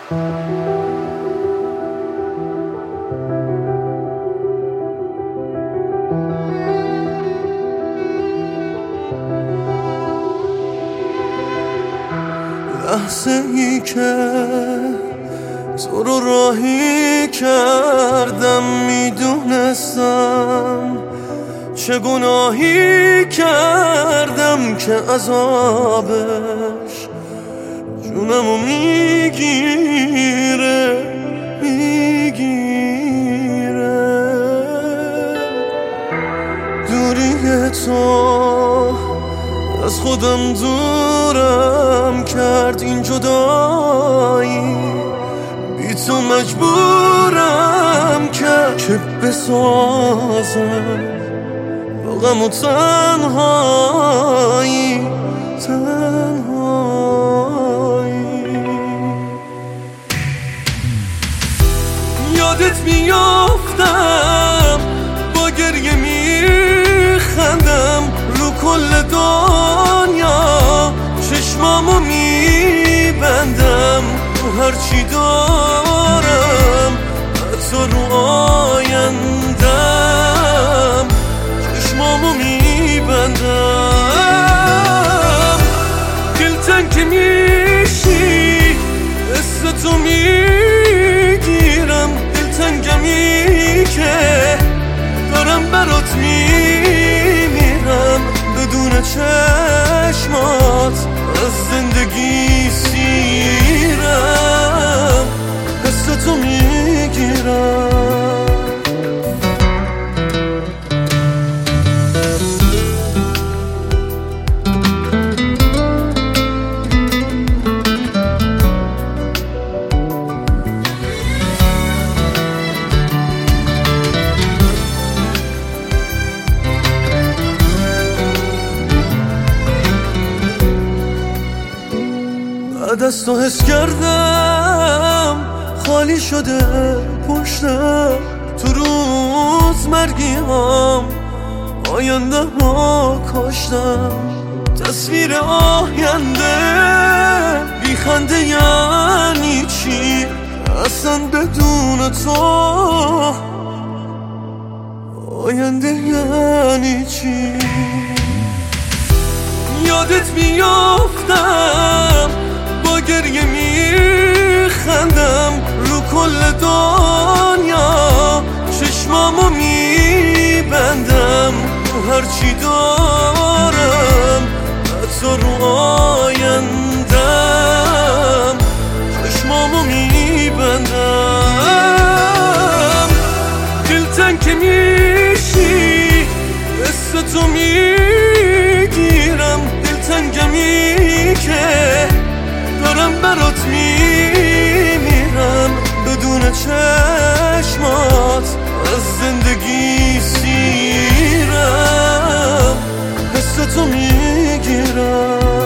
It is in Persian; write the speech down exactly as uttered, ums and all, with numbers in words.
لحظه ای که تو رو راهی کردم میدونستم چه گناهی کردم که عذابش جونمو میگیره میگیره. دوری تو از خودم دورم کرد، این جدایی بی تو مجبورم کرد که بسازم با غم و تنهایی تنهایی. یادت میافتم با گریه میخندم رو کل دنیا، چشمامو میبندم رو هرچی دارم، حتی رو آیندم چشمامو میبندم. دلتنگ که میشی حس تو میگیرم، دلتنگمی که دارم برات میمیرم، بدون چشمات از زندگی سیرم، حس تو میگیرم. بعد از تو حس کردم خالی شده پشتم، تو روز مرگیام آینده ها کاشتم. تصویر آینده بی خنده یعنی چی اصلا بدون تو؟ آینده یعنی چی؟ یادت میافتم با گریه میخندم رو کل دنیا، چشمامو میبندم رو هرچی دارم، حتی رو آیندم چشمامو میبندم. دلتنگ که میشی حس تو میگیرم، دلتنگمی که دارم برات میمیرم، بدون چشمات از زندگی سیرم، حس تو میگیرم.